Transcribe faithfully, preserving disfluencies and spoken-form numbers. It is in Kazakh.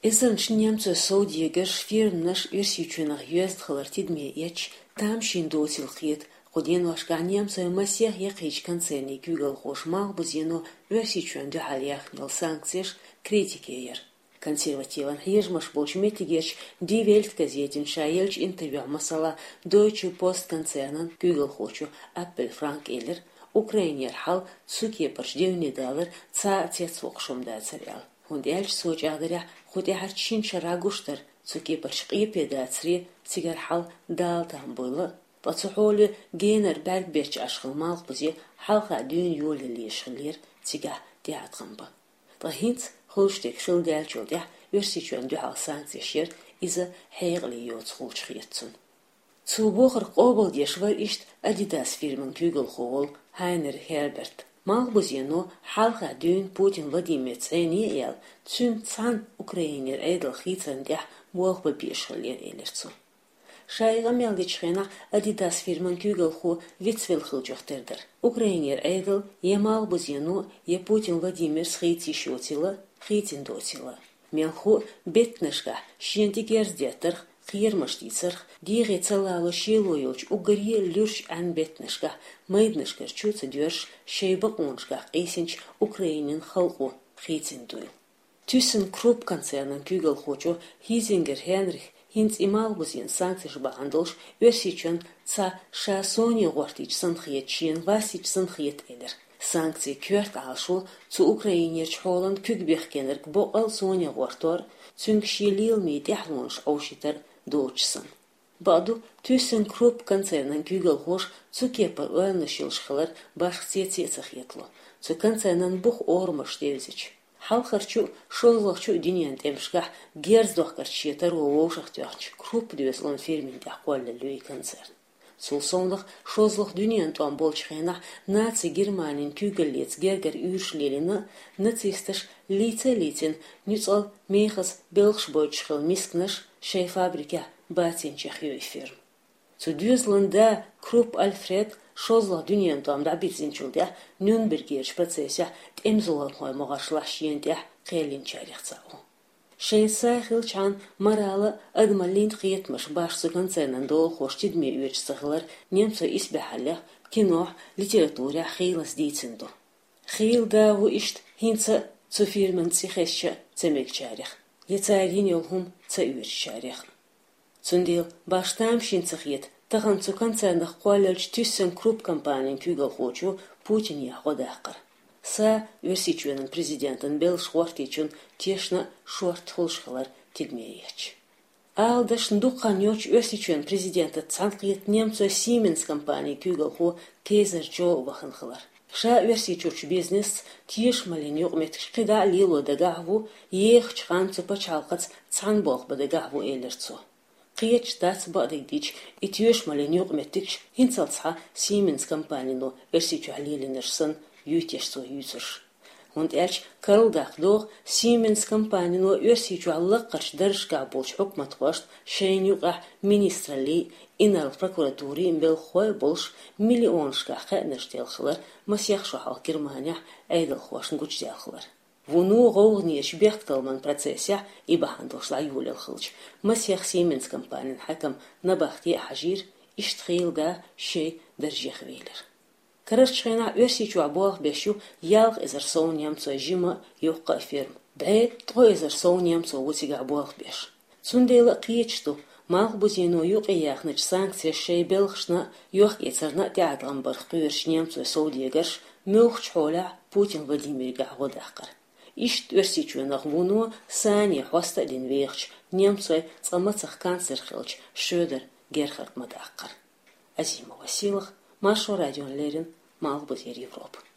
Эзэнч немцо Саудиегер фирмнаш версичунах юэст хылартидме яч там шиндотил хит Ходин вашка немцо масех якич концерни Google хошмал бузино версичун дюхалиях нил санкциеш критикеер. Консервативан хижмаш болчметигеш Die Welt газетин шаелч интервью масала Deutsche Post концернан Google хочу Apple Frank Eller Украинер хал цуке парждевни далер ца цецвокшум да царял. Und elch soch agdere khudi harchin sharagushtер цуке паршqipe да цри цигар хал дал там было. Пацухоли генер бергберч ашхылмал бузи халха дün юле лишхлер цига театрымба. Тахинц холштек шылдалчулдя версичун дюхал санкциешер иза хейгли йоцхулчхиетсун. Zu Wocher Qobel deshwar ist Adidas Firmen Google Hall Heiner Herbert. Mal buzino halga dün Putin Vladimir Tseni el tsun tsan Ukrainer edel khitsen dia woch bebishler elertsu. Shayga meldichena Adidas Firmen Google Ho Witzwil khiljochterder. Ukrainer edel yemal buzino ye Putin Vladimir khitsi shotila khitin dotila. Melhu betneshga shintigerzdeter Хирмаштицер, диге целало шилойлч угрие люш анбетнешга, майднешга чуца дёрш, шейбаконшга, эсенч Украинин халку хитсиндуй. Тюсен круп концернен Google хочу Хизингер Хенрих хинц ималбузин санкциш бахандолш версичен ца шасони гортич санхиетчин васич санхиет элер. Санкции кверт алшу цу Украинерч холанд күгбехкенерк боал сони гортор цүнгшилил ми дяхлонш аушитер Deutschson. Badu tüsen krup konzernen Google hoş zu keper öğrenişilşkılar başsiyetsiyetsik yetlo. Zu konzernen buh ormuş devziç. Halkarçu şolğakçu dünyan temşgah gerzdokkarçiyeter oğuşaktiyakçı krup düveslon firminde akvalle lüy konzern. Sulsonlıq şozlıq dünyan tuan bolçxena Nazi Germanin kügellets gerger ürşlelini nazistisch lice-litin nützal mechas belgschboitschel misknash Шей фабрика батинчах юйфирм. Zu Deutschland da Krupp Alfred Schozla dünyan tamda bizинчулда Nürnberger процессе темзулан хой могашлашйенде қелинчарихцау. Шей сахилчан марала адмалин қиетмаш башсы концернен дол хоштидме үечсығылар немцо исбехаллах кино литература хейлас дейцинду. Хейл дагу ишт хинца zu firmen цихесча цемекчарих. Лицарин йолхум цаүршарих. Цундил баштам шинцахет тахан цу концернах қуалалч тюссен круп компаниян Google хочу Путин яходахқар. Са версичуенен президентен бел швартичун тешна шварт холшхалар тигмеяч. Алдаш ндуқан йоч версичуен президента цанқиет немцо Siemens компания Google хо Кейзер Джо ваханхалар. Ша версичуч бизнес тиш малин югметш қида лило дагахву ех чханцу пачалқац цанбох бадагахву элерцу. Қиеч дац бадагдич итюш малин югметикш хинцалца Siemens компанияно версичу алилинерсэн ютешсу юзерш. Und elch karldach doch Siemens компанияно версичу аллаққарш даршка болч хукмат хвашт шейнюға министрали инал прокуратури имбел хой болш миллионшка хэнэштелхлар масяхшу хал Германия эйдэл хвашн гучделхлар. Вуну гоғнеш бехталман процессе и бахандошла юлел хылч. Масях Siemens компаниян хакам набахти хажир иштхилга шей даржехвейлер. Карашчхена версичу абуах бешу ялг эзер сон немцо жима юққа фирм. Бэй тго эзер сон немцо утига абуах беш. Цундейла қиечту мах бузино юқи яхныч санкция шей белхшна юқ эцерна театлан барх пүрш немцо Саудиегерш мөлхч холя Путин Владимир гағодаққар. Ишт версичуенах вуну сани хоста дин вехч немцо цамацах канцер хилч Шöder Gerhard Madаққар. Азима Василах Маршо радион Лерин Малбузер Европа.